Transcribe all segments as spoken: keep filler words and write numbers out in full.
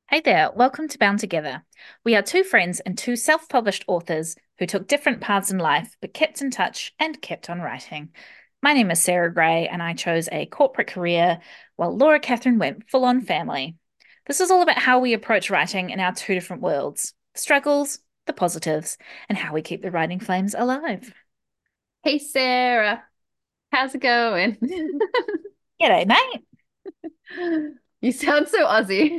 Hey there, welcome to Bound Together. We are two friends and two self published authors who took different paths in life but kept in touch and kept on writing. My name is Sarah Gray, and I chose a corporate career while Laura Catherine went full on family. This is all about how we approach writing in our two different worlds, the struggles, the positives, and how we keep the writing flames alive. Hey Sarah, how's it going? G'day, mate. You sound so Aussie.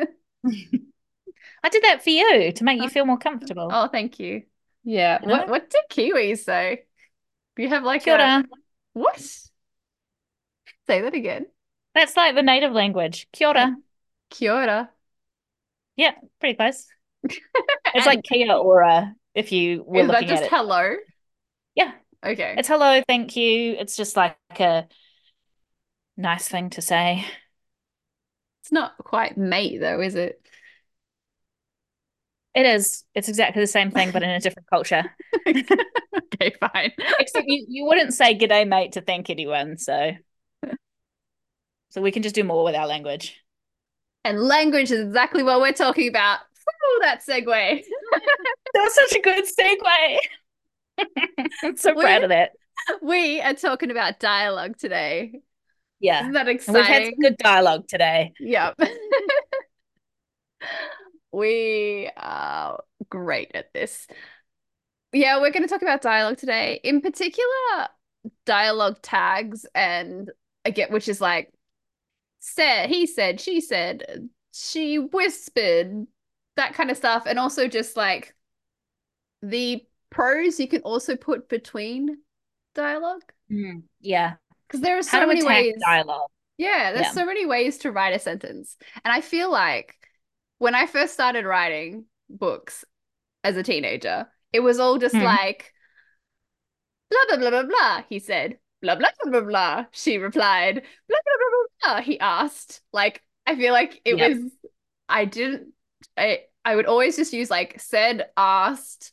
I did that for you to make you feel more comfortable. Oh, thank you. Yeah. You What know? what do Kiwis say? Do you have like Kia a ora. what? Say that again. That's like the native language. Kia ora. Kia ora. Yeah, pretty close. It's And like Kia ora if you were is that looking at just it. hello? Yeah, Okay. it's hello, thank you. It's just like a nice thing to say. It's not quite mate though, is it? It is. It's exactly the same thing, but in a different culture. Okay, fine. Except you, you wouldn't say g'day, mate, to thank anyone. So, so we can just do more with our language. And language is exactly what we're talking about. Woo, that segue. That was such a good segue. I'm so proud We of that. we are talking about dialogue today. Yeah. Isn't that And we've had some exciting? good dialogue today. Yep. We are great at this. Yeah, we're going to talk about dialogue today. In particular, dialogue tags and I get which is like said, he said, she said, she whispered, that kind of stuff. And also just like the pros you can also put between dialogue. Mm, yeah. Because there are How so to many attack ways. dialogue. Yeah, there's Yeah. so many ways to write a sentence. And I feel like when I first started writing books as a teenager, it was all just Mm, like blah blah blah blah blah, he said. Blah blah blah blah blah. She replied. Blah blah blah blah blah. He asked. Like, I feel like it yep. was I didn't I I would always just use like said, asked,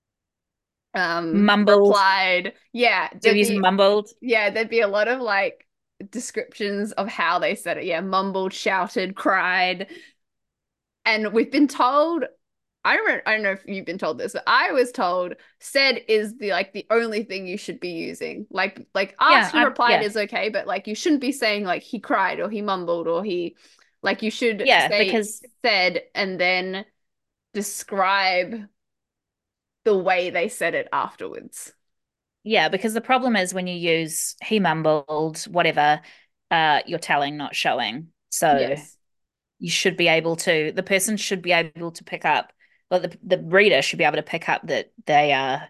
um, Mumbled. replied. Yeah, Do you there'd use be mumbled? yeah, there'd be a lot of like descriptions of how they said it. Yeah, mumbled, shouted, cried. And we've been told, I don't, I don't know if you've been told this, but I was told said is the like the only thing you should be using. Like like Yeah, asked and I replied yeah. is okay, but like you shouldn't be saying like he cried or he mumbled or he like you should Yeah, say because said and then describe the way they said it afterwards. yeah, because the problem is when you use he mumbled, whatever, uh, you're telling, not showing. So Yes. you should be able to, the person should be able to pick up, well, the, the reader should be able to pick up that they are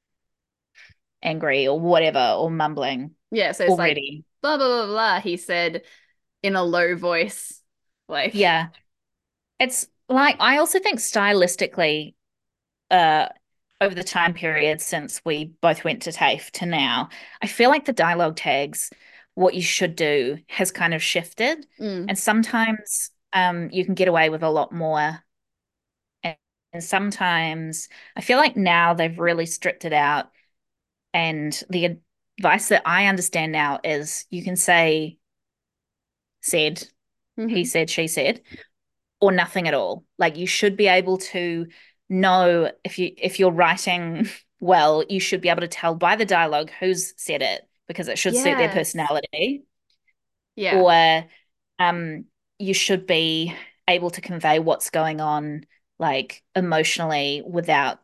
angry or whatever or mumbling Yeah, so it's like already. blah blah blah blah, he said in a low voice. Like, Yeah. It's like, I also think stylistically, uh, over the time period since we both went to TAFE to now, I feel like the dialogue tags, what you should do, has kind of shifted. mm, And sometimes um, you can get away with a lot more. And, and sometimes I feel like now they've really stripped it out. And the advice that I understand now is you can say said, he hmm, said, she said, or nothing at all. Like you should be able to know if you if you're writing well, you should be able to tell by the dialogue who's said it because it should suit their yes. personality. Yeah. Or um you should be able to convey what's going on like emotionally without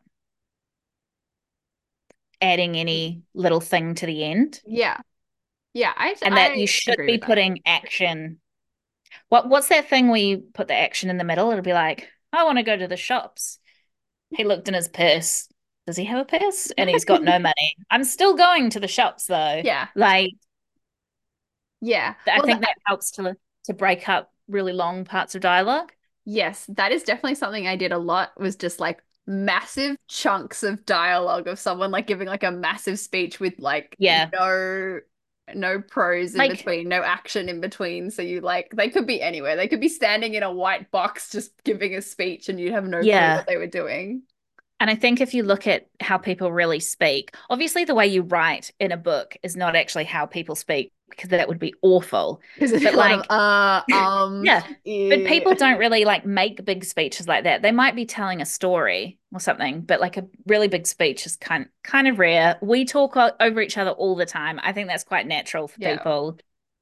adding any little thing to the end. Yeah. Yeah, I And that you I should agree be with that. putting action. What what's that thing where you put the action in the middle? It'll be like, I want to go to the shops. He looked in his purse. Does he have a purse? And he's got no money. I'm still going to the shops though. Yeah. Like Yeah. I Well, think that, that helps to to break up really long parts of dialogue. yes, that is definitely something I did a lot was just like massive chunks of dialogue of someone like giving like a massive speech with like Yeah. no no prose in Like between, no action in between. So you like they could be anywhere. They could be standing in a white box just giving a speech and you'd have no clue what yeah. they were doing. And I think if you look at how people really speak, obviously the way you write in a book is not actually how people speak because that would be awful. There's a But lot of like, uh um yeah, but people yeah. don't really like make big speeches like that. They might be telling a story or something, but like a really big speech is kind kind of rare. We talk o- over each other all the time. I think that's quite natural for Yeah. people.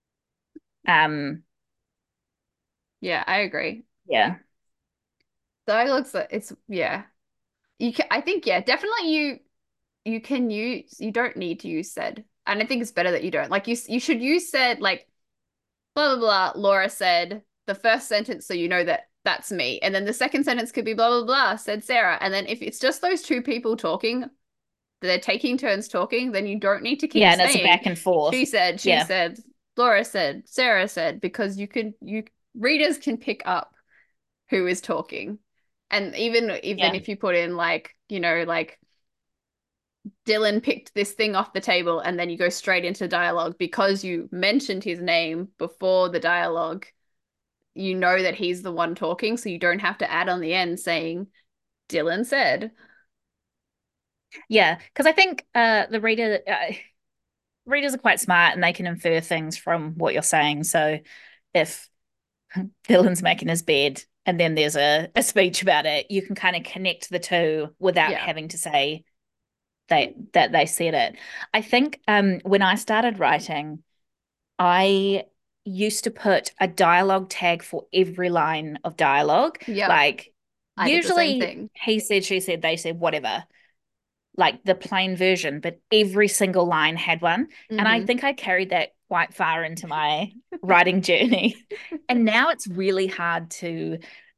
Um, Yeah, I agree. yeah. Dialogue's it's yeah. You can I think yeah, definitely you you can use you don't need to use said. And I think it's better that you don't. Like you you should use said like blah blah blah. Laura said the first sentence so you know that that's me. And then the second sentence could be blah blah blah said Sarah. And then if it's just those two people talking, they're taking turns talking, then you don't need to keep Yeah, and it's a saying back and forth. she said, she Yeah. said, Laura said, Sarah said, because you can you readers can pick up who is talking. And even even Yeah. if you put in like, you know, like Dylan picked this thing off the table and then you go straight into dialogue because you mentioned his name before the dialogue, you know that he's the one talking, so you don't have to add on the end saying Dylan said. Yeah, because I think uh the reader uh, readers are quite smart and they can infer things from what you're saying. So if Dylan's making his bed and then there's a, a speech about it, you can kind of connect the two without Yeah. having to say they that they said it. I think um when I started writing, I used to put a dialogue tag for every line of dialogue. Yep. Like I did the same usually thing. he said, she said, they said, whatever, like the plain version, but every single line had one. And I Mm-hmm. think I carried that quite far into my writing journey. And now it's really hard to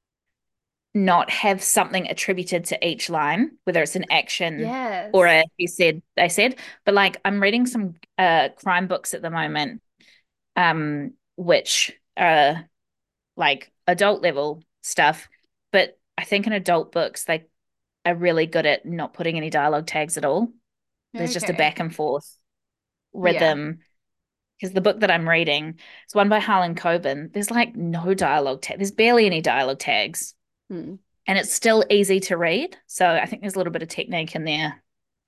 not have something attributed to each line, whether it's an action or Yes. a he said, they said. But like I'm reading some uh crime books at the moment, um, which are like adult level stuff. But I think in adult books they are really good at not putting any dialogue tags at all. There's just a Okay. back and forth Yeah. rhythm. Because the book that I'm reading is one by Harlan Coben. There's like no dialogue tag. There's barely any dialogue tags, Hmm. and it's still easy to read. So I think there's a little bit of technique in there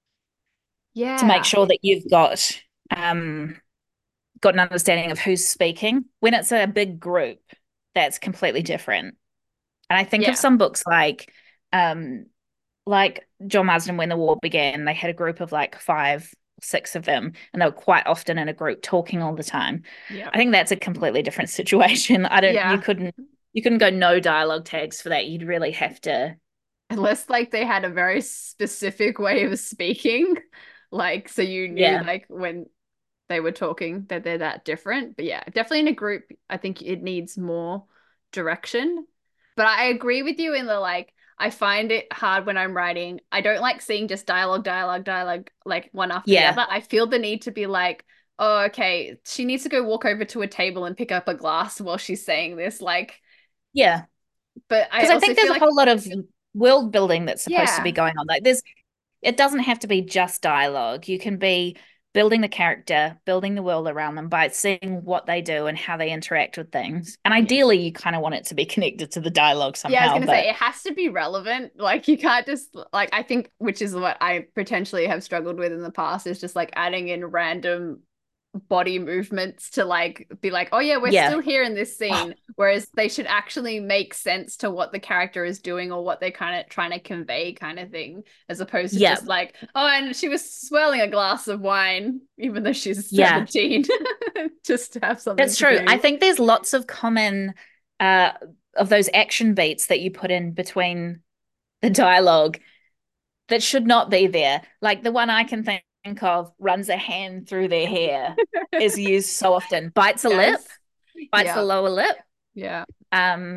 to make Yeah. sure that you've got um got an understanding of who's speaking. When it's a big group, that's completely different. And I think of Yeah. some books like um like John Marsden when the war began, they had a group of like five, six of them, and they were quite often in a group talking all the time. Yeah. I think that's a completely different situation. I don't you Yeah. couldn't you couldn't go no dialogue tags for that. You'd really have to. Unless like they had a very specific way of speaking, like so you knew Yeah. like when they were talking that they're that different. But yeah, definitely in a group, I think it needs more direction. But I agree with you in the like, I find it hard when I'm writing. I don't like seeing just dialogue, dialogue, dialogue, like one after the Yeah. other. I feel the need to be like, oh, okay, she needs to go walk over to a table and pick up a glass while she's saying this. Like, Yeah. but I Because I also think there's feel a like, whole lot of world building that's supposed to be yeah, going on. Like there's it doesn't have to be just dialogue. You can be building the character, building the world around them by seeing what they do and how they interact with things. And yeah. ideally, you kind of want it to be connected to the dialogue Yeah, I was somehow. gonna say But it has to be relevant. Like you can't just like I think, which is what I potentially have struggled with in the past, is just like adding in random body movements to like be like, oh yeah, we're yeah, still here in this oh, scene. Whereas they should actually make sense to what the character is doing or what they're kind of trying to convey, kind of thing, as opposed to yeah, just like, oh, and she was swirling a glass of wine, even though she's yeah. seventeen, just to have something That's to true. I do. think there's lots of common uh, of those action beats that you put in between the dialogue that should not be there. Like the one I can think of runs a hand through their hair is used so often. Bites a lip, Yes. bites the Yeah. lower lip. Yeah. Um,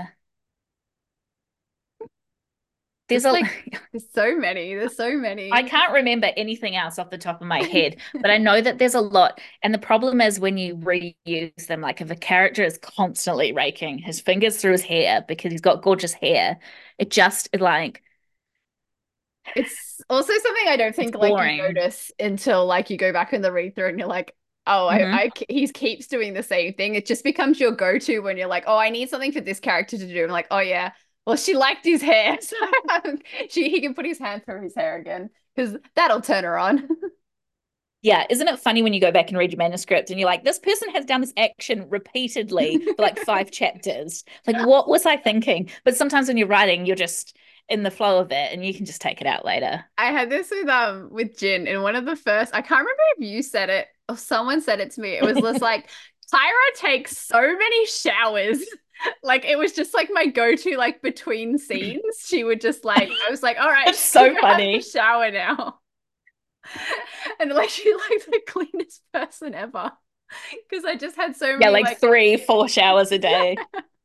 there's Just a like there's so many. There's so I many. can't remember anything else off the top of my head, but I know that there's a lot. And the problem is when you reuse them, like if a character is constantly raking his fingers through his hair because he's got gorgeous hair, it just like It's also something I don't it's think like you boring. notice until like you go back in the read through and you're like, oh, I, Hmm. I he keeps doing the same thing. It just becomes your go-to when you're like, oh, I need something for this character to do. I'm like, oh yeah, Well, she liked his hair, so she he can put his hand through his hair again because that'll turn her on. Yeah, isn't it funny when you go back and read your manuscript and you're like, this person has done this action repeatedly for like five chapters. Like, what was I thinking? But sometimes when you're writing, you're just in the flow of it and you can just take it out later. I had this with um with Jin in one of the first. I can't remember if you said it or someone said it to me. It was just like Tyra takes so many showers. Like it was just like my go-to, like between scenes. She would just like I was like, all right, It's she's so gonna have to funny. shower now. And like she's like the cleanest person ever. Because I just had so Yeah, many like like three, four showers a day.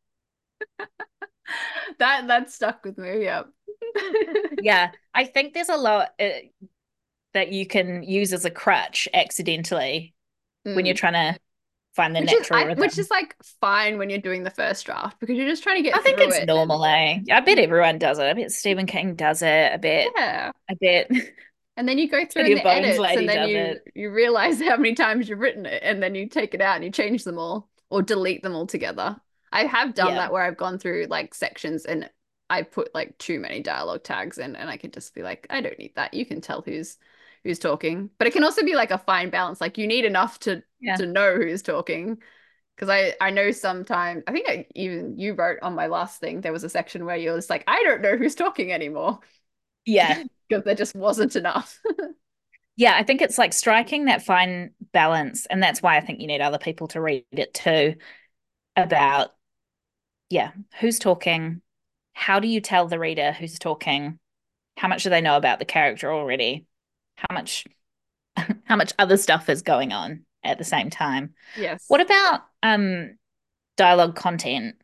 that that stuck with me. Yeah. Yeah, I think there's a lot uh, that you can use as a crutch accidentally when you're Mm. trying to find the Which is natural I which rhythm. is like fine when you're doing the first draft because you're just trying to I get think through it's it and normal, eh? I bet you, everyone does it. I bet Stephen King does it. I bet, yeah. I bet And then you go through in City of the Bones edits and lady then does you it. you realize how many times you've written it and then you take it out and you change them all or delete them all together. I have done Yeah. that where I've gone through like sections and I put like too many dialogue tags in and I could just be like, I don't need that. You can tell who's who's talking. But it can also be like a fine balance. Like you need enough to Yeah. to know who's talking. Because I I know sometimes I think I, even you wrote on my last thing there was a section where you're just like I don't know who's talking anymore Yeah. because there just wasn't enough. Yeah. I think it's like striking that fine balance. And that's why I think you need other people to read it too about, yeah, who's talking? How do you tell the reader who's talking? How much do they know about the character already? How much how much other stuff is going on at the same time? What Yes. about um dialogue content?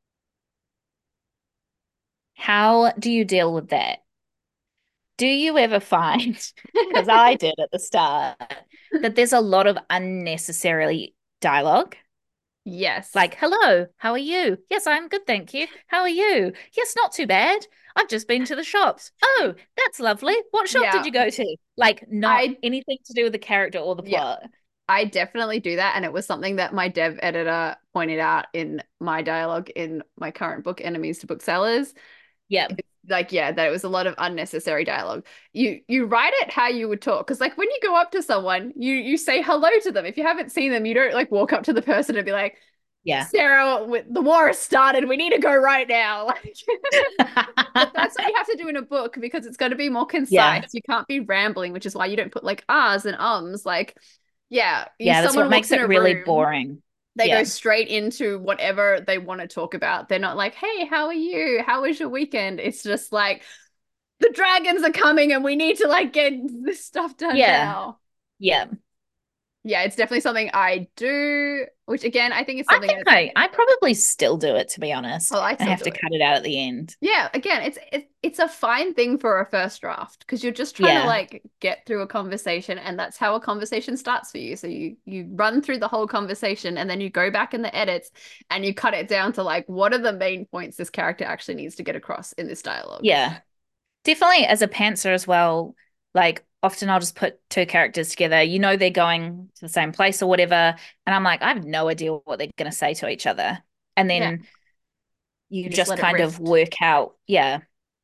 How do you deal with that? Do you ever find, because I did at the start, that there's a lot of unnecessarily dialogue? Yes. Like, hello, how are you? Yes, I'm good, thank you. How are you? Yes, not too bad. I've just been to the shops. Oh, that's lovely. What shop did Yeah. you go to? Like, not I anything to do with the character or the yeah, plot. I definitely do that. And it was something that my dev editor pointed out in my dialogue in my current book, Enemies to Booksellers. Yeah, Like, yeah, that it was a lot of unnecessary dialogue. You you write it how you would talk. Because like when you go up to someone, you you say hello to them. If you haven't seen them, you don't like walk up to the person and be like, yeah. Sarah, the war has started. We need to go right now. Like, but that's what you have to do in a book because it's going to be more concise. Yeah, You can't be rambling, which is why you don't put like ahs and ums. Like, yeah, you yeah, that's what someone walks makes in it a really room, boring. they go Yeah, straight into whatever they want to talk about. They're not like, hey, how are you? How was your weekend? It's just like the dragons are coming and we need to like get this stuff done yeah, now. yeah. Yeah, it's definitely something I do, which again, I think is I something think that's I I probably still do it to be oh, honest, I and still have do to it. cut it out at the end. Yeah, again, it's it, it's a fine thing for a first draft because you're just trying to Yeah, like get through a conversation and that's how a conversation starts for you. So you you run through the whole conversation and then you go back in the edits and you cut it down to like what are the main points this character actually needs to get across in this dialogue. yeah. Definitely as a pantser as well, like often I'll just put two characters together. You know they're going to the same place or whatever, and I'm like, I have no idea what they're going to say to each other. And Yeah, then you you just just let it kind of rift. work out, yeah,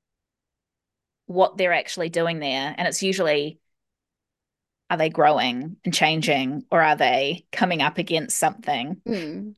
what they're actually doing there. And it's usually, are they growing and changing, or are they coming up against something? Mm.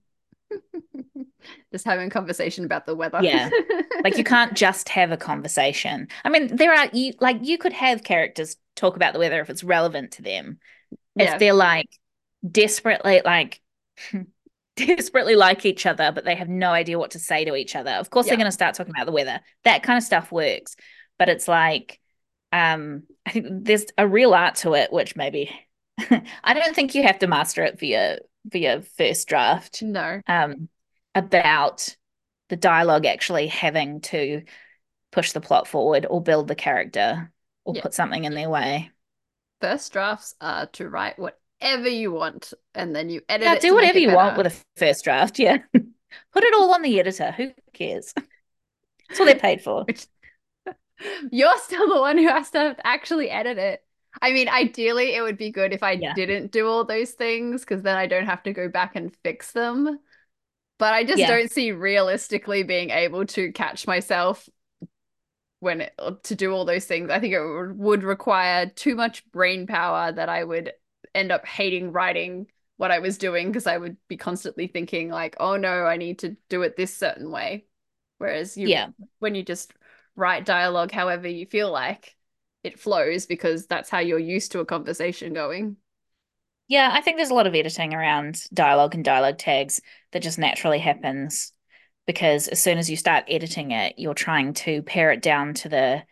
Just having a conversation about the weather. Yeah. Like you can't just have a conversation. I mean, there are you like you could have characters talk about the weather if it's relevant to them. If Yeah, they're like desperately like desperately like each other, but they have no idea what to say to each other. Of course, they're yeah. going to start talking about the weather. That kind of stuff works, but it's like, um, I think there's a real art to it, which maybe I don't think you have to master it for your for your first draft. No. Um, about the dialogue actually having to push the plot forward or build the character or Yeah. put something in their way. First drafts are to write whatever you want and then you edit Yeah, it do to make whatever it you want better. with a first draft. Yeah. Put it all on the editor. Who cares? That's what they're paid for. Which you're still the one who has to actually edit it. I mean, ideally, it would be good if I Yeah. didn't do all those things because then I don't have to go back and fix them. but I just Yeah. don't see realistically being able to catch myself when it, to do all those things. I think it would require too much brain power that I would end up hating writing what I was doing because I would be constantly thinking like, oh no, I need to do it this certain way. Whereas you, Yeah. when you just write dialogue however you feel like, it flows because that's how you're used to a conversation going. Yeah, I think there's a lot of editing around dialogue and dialogue tags that just naturally happens because as soon as you start editing it, you're trying to pare it down to the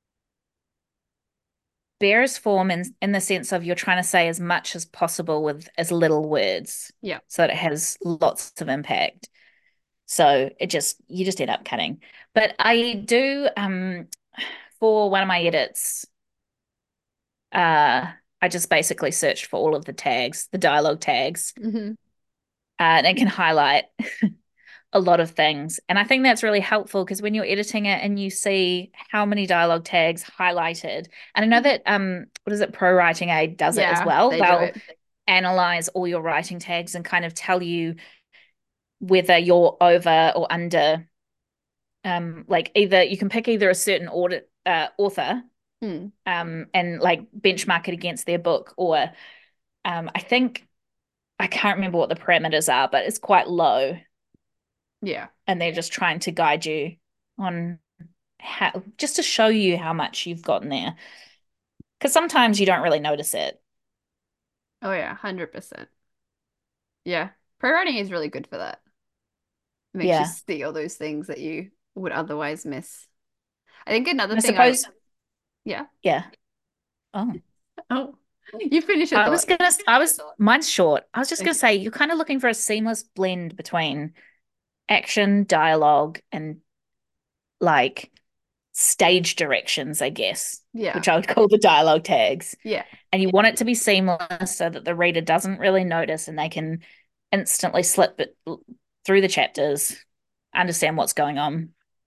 barest form in, in the sense of you're trying to say as much as possible with as little words Yeah. so that it has lots of impact. So it just, you just end up cutting. But I do, um, for one of my edits, uh, I just basically searched for all of the tags, the dialogue tags, Mm-hmm. uh, and it can highlight a lot of things. And I think that's really helpful because when you're editing it and you see how many dialogue tags highlighted, and I know that um what is it, Pro Writing Aid does it as Yeah, well. they do They'll it. analyze all your writing tags and kind of tell you whether you're over or under um like either you can pick either a certain audit uh, author Hmm. um and like benchmark it against their book or um I think I can't remember what the parameters are, but it's quite low Yeah. and they're just trying to guide you on how just to show you how much you've gotten there. Because sometimes you don't really notice it. Oh yeah, one hundred percent. Yeah. Pro writing is really good for that. It makes you Yeah. see all those things that you would otherwise miss. I think another And I thing I, suppose, yeah. yeah. Oh, Oh, you finish your I was thought. gonna, I was, mine's short. I was just gonna Okay. say, you're kind of looking for a seamless blend between action, dialogue, and like stage directions, I guess, Yeah. which I would call the dialogue tags. Yeah. And you want it to be seamless so that the reader doesn't really notice and they can instantly slip it through the chapters, understand what's going on,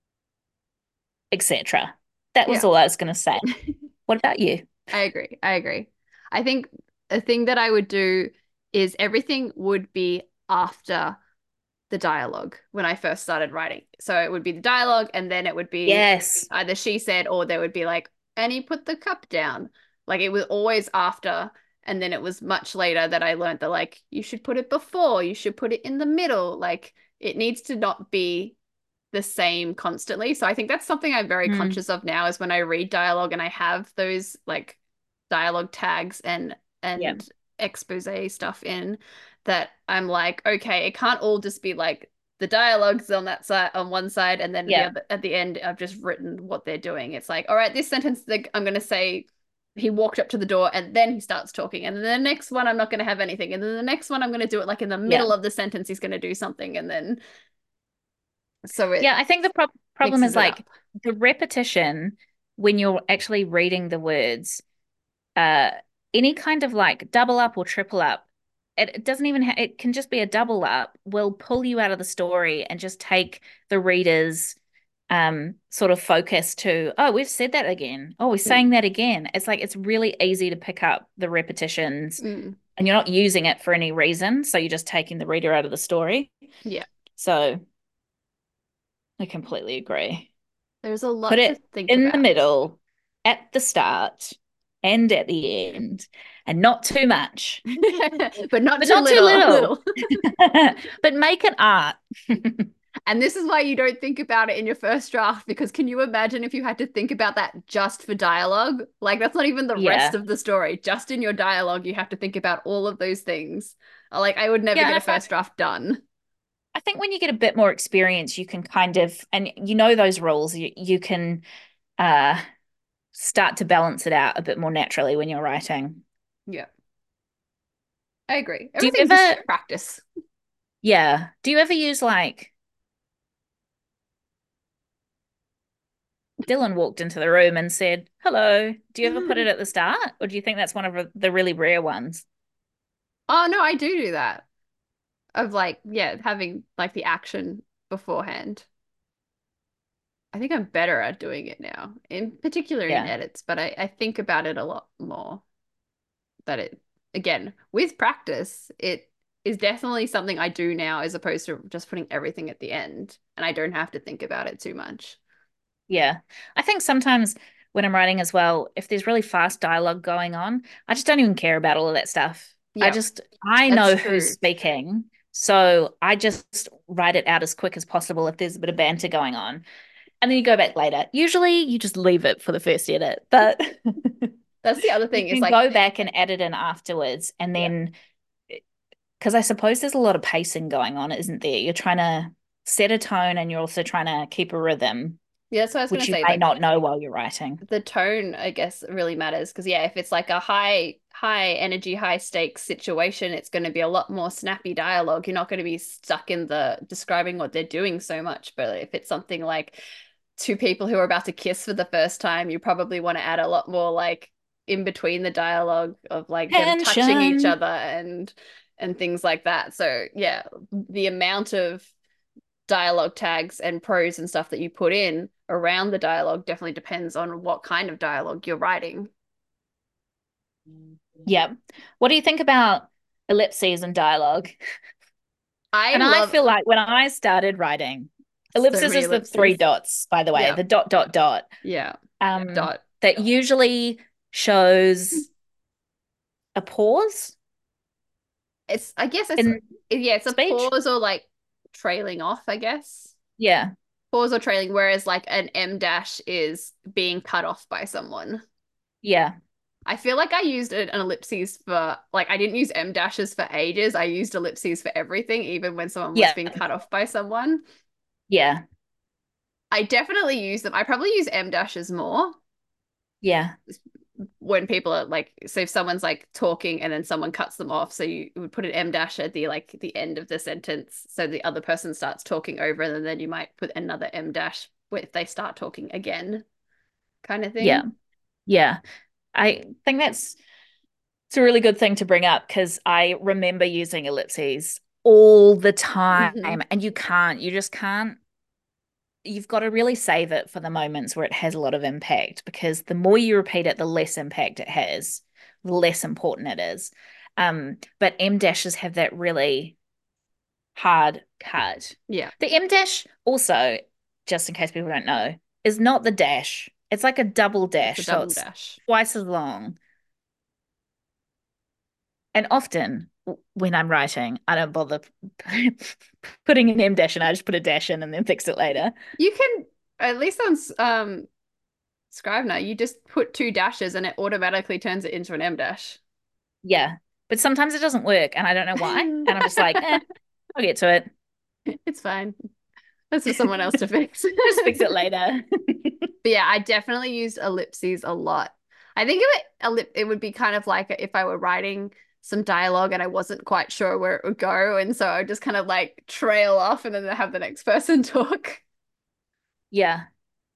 et cetera. That was Yeah. all I was going to say. What about you? I agree. I agree. I think a thing that I would do is everything would be after the dialogue when I first started writing. So it would be the dialogue, and then it would be Yes. either she said, or there would be like, and he put the cup down. Like it was always after. And then it was much later that I learned that, like, you should put it before, you should put it in the middle. Like, it needs to not be the same constantly. So I think that's something I'm very Mm, conscious of now is when I read dialogue and I have those like dialogue tags and yeah. and expose stuff in that I'm like, okay, it can't all just be like the dialogues on that side on one side and then the Yeah. other at the end I've just written what they're doing. It's like, all right, this sentence like, I'm gonna say he walked up to the door and then he starts talking. And then the next one I'm not gonna have anything. And then the next one I'm gonna do it like in the Yeah. middle of the sentence he's gonna do something and then so it Yeah. I think the pro problem mixes is it up. like the repetition when you're actually reading the words, uh, any kind of like double up or triple up, it, it doesn't even, ha it can just be a double up, will pull you out of the story and just take the reader's um sort of focus to, oh, we've said that again, oh, we're Mm. saying that again. It's like it's really easy to pick up the repetitions Mm. and you're not using it for any reason, so you're just taking the reader out of the story. Yeah. So I completely agree. There's a Put lot to it think in the about. middle, at the start and at the end, and not too much, But not but too not too little. little. Little. But make it art. And this is why you don't think about it in your first draft, because can you imagine if you had to think about that just for dialogue? Like, that's not even the rest Yeah. of the story. Just in your dialogue, you have to think about all of those things. Like, I would never Yeah, get and a I find first draft done. I think when you get a bit more experience, you can kind of, and you know those rules, you, you can uh start to balance it out a bit more naturally when you're writing. Yeah, I agree. Do you Everything's just ever, practice. yeah, do you ever use like Dylan walked into the room and said, hello? Do you ever put it at the start? Or do you think that's one of the really rare ones? Oh, no, I do do that. Of like, yeah, having like the action beforehand. I think I'm better at doing it now, in particular in Yeah. edits, but I, I think about it a lot more. That it, again, with practice, it is definitely something I do now as opposed to just putting everything at the end and I don't have to think about it too much. Yeah. I think sometimes when I'm writing as well, if there's really fast dialogue going on, I just don't even care about all of that stuff. I Yeah, just, I that's know who's true. speaking. So I just write it out as quick as possible if there's a bit of banter going on. And then you go back later. Usually you just leave it for the first edit, but That's the other you thing is can like, go back and edit in afterwards. And yeah. then, because I suppose there's a lot of pacing going on, isn't there? You're trying to set a tone and you're also trying to keep a rhythm, Yeah, that's what I was gonna which you say. may Like not know while you're writing. the tone, I guess, really matters because yeah, if it's like a high, high energy, high stakes situation, it's going to be a lot more snappy dialogue. You're not going to be stuck in the describing what they're doing so much. But if it's something like two people who are about to kiss for the first time, you probably want to add a lot more like in between the dialogue of like them touching each Tension. other and and things like that. So yeah, the amount of dialogue tags and prose and stuff that you put in around the dialogue definitely depends on what kind of dialogue you're writing. Yeah. What do you think about ellipses and dialogue? I And I love feel like when I started writing, so ellipses many is the three ellipses. dots, by the way, Yeah, the dot, dot, dot, yeah. um, Dot. that usually shows a pause It's I guess it's in yeah, it's a speech. pause or like trailing off, I guess. Yeah. Pause or trailing, whereas like an M dash is being cut off by someone. Yeah. I feel like I used an ellipses for like I didn't use M dashes for ages. I used ellipses for everything, even when someone was Yeah. being cut off by someone. Yeah. I definitely use them. I probably use M dashes more Yeah. when people are like, so if someone's like talking and then someone cuts them off, so you would put an M dash at the like the end of the sentence, so the other person starts talking over, and then you might put another M dash if they start talking again, kind of Yeah. thing. Yeah. I think that's it's a really good thing to bring up because I remember using ellipses all the time Mm-hmm. and you can't, you just can't you've got to really save it for the moments where it has a lot of impact because the more you repeat it, the less impact it has, the less important it is. Um, but M dashes have that really hard cut. Yeah, The M dash also, just in case people don't know, is not the dash. It's like a double it's a dash, so double it's dash. twice as long. And often when I'm writing, I don't bother putting an M dash in. I just put a dash in and then fix it later. You can at least on um Scrivener, you just put two dashes and it automatically turns it into an M dash. Yeah. But sometimes it doesn't work and I don't know why. And I'm just like, eh, I'll get to it. It's fine. That's for someone else to fix. Just fix it later. But yeah, I definitely used ellipses a lot. I think it would, it would be kind of like if I were writing some dialogue and I wasn't quite sure where it would go. And so I would just kind of like trail off and then have the next person talk. Yeah.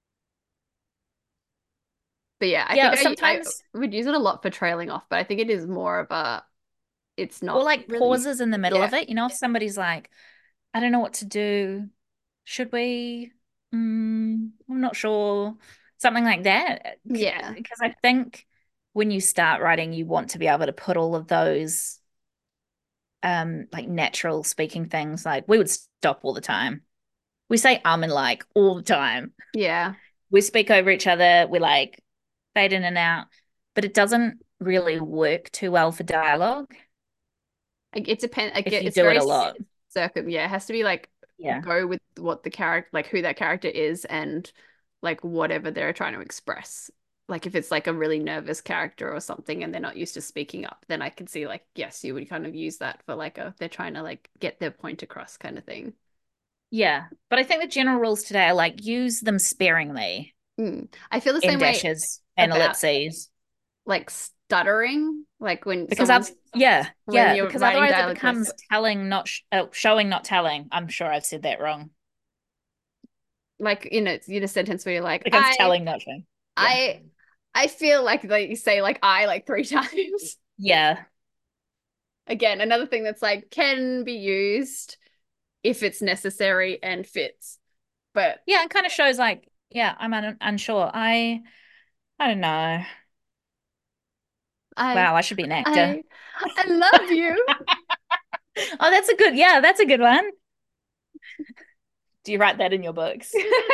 But yeah, I think Yeah. I, I Sometimes, would use it a lot for trailing off, but I think it is more of a, it's or not like really, pauses in the middle yeah, of it. You know, if somebody's like, I don't know what to do. Should we? Mm, I'm not sure. Something like that. yeah, Because I think when you start writing, you want to be able to put all of those um like natural speaking things. Like we would stop all the time. We say um and like all the time. yeah. We speak over each other. We like fade in and out, but it doesn't really work too well for dialogue Like, it depends. Like, if it- you it's do it very a lot. circum. Yeah, it has to be like Yeah. go with what the character, like who that character is, and like whatever they're trying to express. Like if it's like a really nervous character or something, and they're not used to speaking up, then I can see like yes, you would kind of use that for like a they're trying to like get their point across kind of thing. Yeah. But I think the general rules today are like use them sparingly, Mm. I feel the M same way dashes and about ellipses. like stuttering, like when Because I've, someone's yeah, when yeah, you're because writing otherwise it dialogue, like becomes telling, not sh uh, showing, not telling. I'm sure I've said that wrong. like in a in a sentence where you're like It becomes I telling, not showing. Yeah. I I feel like like you say like I like three times. Yeah. Again, another thing that's like can be used if it's necessary and fits. But Yeah. It kind of shows like, yeah, I'm un unsure. I, I don't know. I Wow, I should be an actor. I I love you. Oh, that's a good, yeah, that's a good one. Do you write that in your books?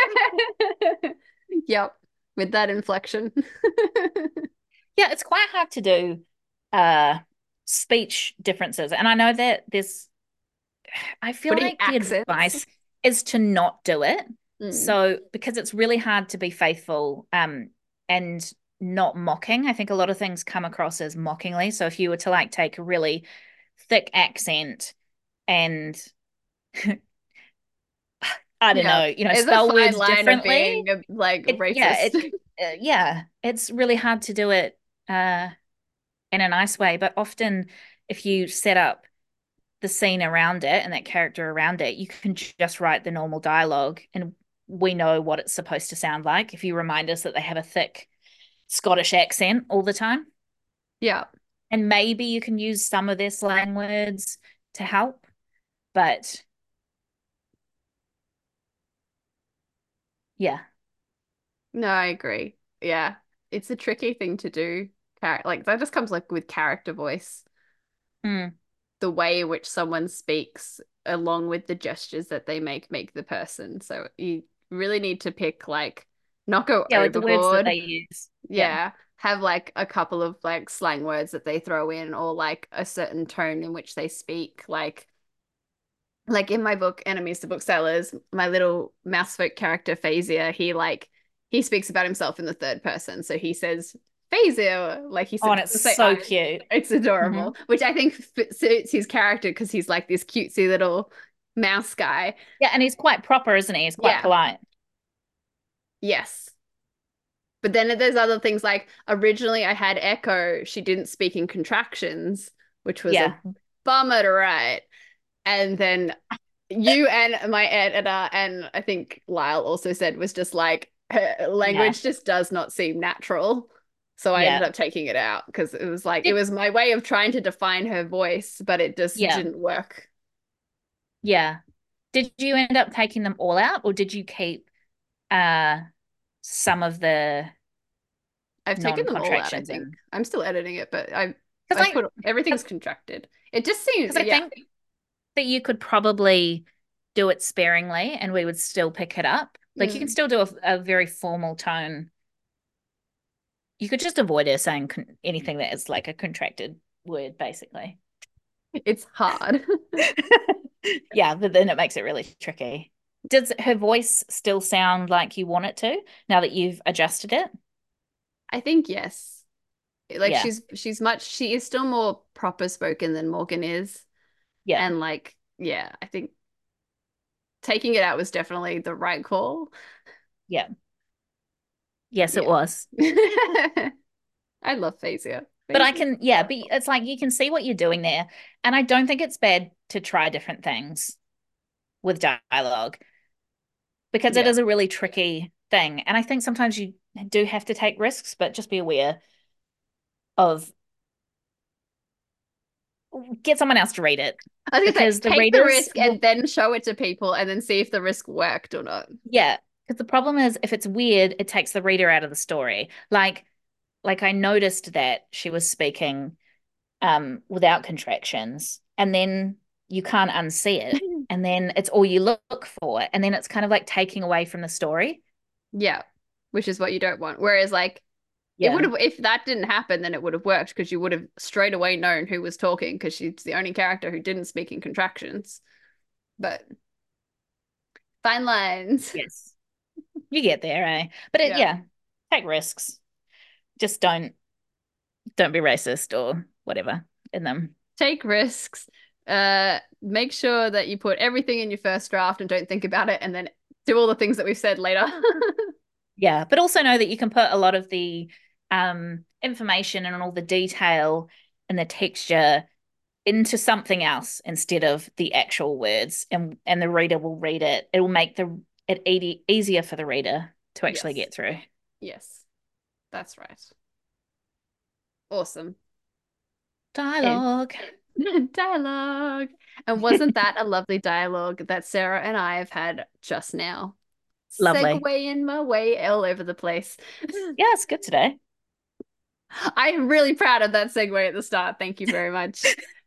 Yep, with that inflection. Yeah, it's quite hard to do uh speech differences. And I know that there's I feel Putting like the accents. advice is to not do it. Mm. So because it's really hard to be faithful um and not mocking. I think a lot of things come across as mockingly. So if you were to like take a really thick accent and I don't Yeah, know, you know, it's a spell fine words line of differently, being like it yeah, racist. it uh, yeah, it's really hard to do it uh in a nice way, but often if you set up the scene around it and that character around it, you can just write the normal dialogue and we know what it's supposed to sound like if you remind us that they have a thick Scottish accent all the time. Yeah. And maybe you can use some of their slang words to help, but yeah. No, I agree. Yeah. It's a tricky thing to do. Char like that just comes like with character voice, Mm. the way in which someone speaks along with the gestures that they make make the person. So you really need to pick like not go Yeah, like the words that they overboard. use. Yeah. Yeah. Have like a couple of like slang words that they throw in or like a certain tone in which they speak. Like like in my book Enemies to Booksellers, my little mouse folk character Phasia, he like he speaks about himself in the third person. So he says Phasia, like he Oh, said, and doesn't it's say I. so cute. It's Hmm. adorable, which I think suits his character because he's like this cutesy little mouse guy. Yeah, and he's quite proper, isn't he? He's quite Yeah. polite. Yes. But then there's other things like originally I had Echo, she didn't speak in contractions, which was a Yeah. bummer to write. And then you and my editor, and I think Lyle also said, was just like, her Yeah. language just does not seem natural. So I ended Yeah. up taking it out because it was like, it Did was my way of trying to define her voice, but it just yeah. didn't work. Yeah. Did you end up taking them all out or did you keep uh some of the I've taken them all out, I non-contractions think. in? I'm still editing it, but I Because I I put everything's contracted. It just seems, because I yeah. think that you could probably do it sparingly and we would still pick it up. Like you can Mm. still do a, a very formal tone. You could just avoid her saying con anything that is like a contracted word, basically. It's hard. Yeah, but then it makes it really tricky. Does her voice still sound like you want it to now that you've adjusted it? I think yes. Like Yeah, she's she's much she is still more proper spoken than Morgan is. yeah, And like, yeah, I think taking it out was definitely the right call. yeah. Yes, it Yeah. was. I love Phasia. But I Phasia. can, yeah, but it's like you can see what you're doing there. And I don't think it's bad to try different things with dialogue because it Yeah. is a really tricky thing. And I think sometimes you do have to take risks, but just be aware of get someone else to read it I was gonna say, because the take the readers risk and will, then show it to people and then see if the risk worked or not. yeah, because the problem is if it's weird, it takes the reader out of the story. Like, like I noticed that she was speaking um without contractions and then you can't unsee it and then it's all you look for and then it's kind of like taking away from the story. Yeah. Which is what you don't want. Whereas like it would Yeah, have, if that didn't happen, then it would have worked because you would have straight away known who was talking because she's the only character who didn't speak in contractions. But fine lines. yes, you get there, eh? But it, Yeah. yeah, take risks, just don't don't be racist or whatever in them. Take risks. Uh, make sure that you put everything in your first draft and don't think about it, and then do all the things that we've said later. Yeah, but also know that you can put a lot of the um information and all the detail and the texture into something else instead of the actual words and and the reader will read it. It will make the it e easier for the reader to actually Yes. get through. Yes. That's right. Awesome. And Dialogue. dialogue. And wasn't that a lovely dialogue that Sarah and I have had just now? Lovely. Segwaying my way all over the place. Yeah, it's good today. I'm really proud of that segue at the start. Thank you very much.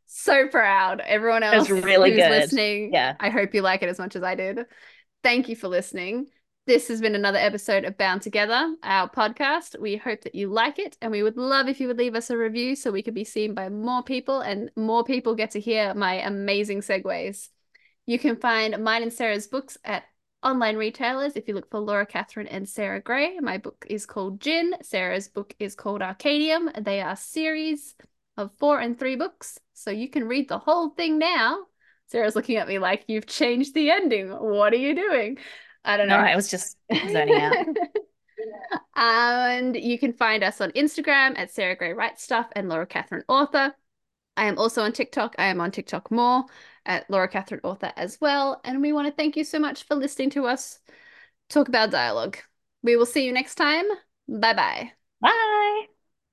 So proud. Everyone It was else really who's good. listening, Yeah. I hope you like it as much as I did. Thank you for listening. This has been another episode of Bound Together, our podcast. We hope that you like it, and we would love if you would leave us a review so we could be seen by more people and more people get to hear my amazing segues. You can find mine and Sarah's books at online retailers if you look for Laura Catherine and Sarah Gray. My book is called Gin. Sarah's book is called Arcadium. They are series of four and three books, so you can read the whole thing now. Sarah's looking at me like, you've changed the ending. What are you doing? I don't No, know. I was just zoning out. And you can find us on Instagram at Sarah Gray Writes Stuff and Laura Catherine Author. I am also on TikTok. I am on TikTok more at Laura Catherine Author as well. And we want to thank you so much for listening to us talk about dialogue. We will see you next time. Bye bye. Bye.